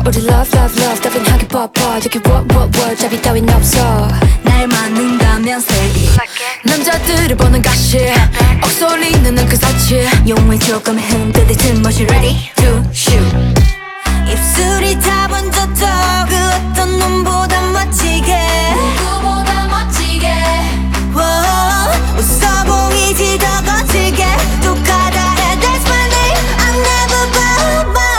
우리 love love love 따분하게 뻗어 여기 what 잡이 따윈 없어 날 맞는다면 say it 남자들을 보는 가시 억소리는 그 사치 용을 조금 흔들리듯 멋이 ready to shoot 입술이 다 번졌어 그 어떤 놈보다 멋지게 누구보다 멋지게 웃어 보이지 더 거칠게 똑하다 해 That's my name I'll never bow my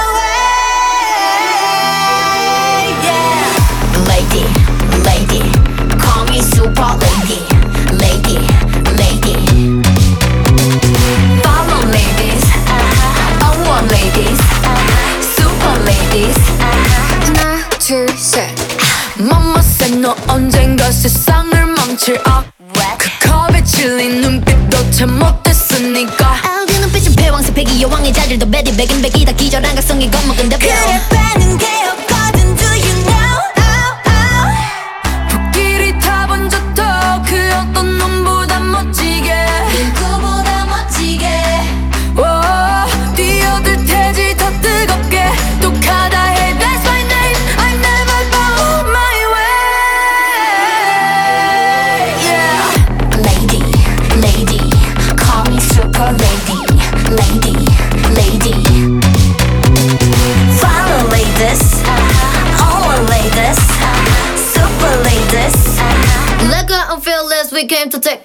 way yeah. Lady, lady Call me super lady Lady, lady Follow ladies I want ladies Super ladies 하나 둘셋 Mama said 너 언젠가 세상을 망칠 그 컵에 질린 눈빛도 참 못했으니까 그 눈빛은 패왕색 패기 여왕의 자질도 베디 백인 백이다 기절한 각성의 겁먹은 대표 그래 빼는 게 없거든 Do you know 불길이 다 번졌어 그 어떤 놈보다 멋지게 누구보다 멋지게 뛰어들 테지 더 뜨겁게 독하다 해 That's my name I never bow my way yeah. Lady, lady Call me super lady Lady, lady Follow ladies All ladies Super ladies Like I'm fearless We came to take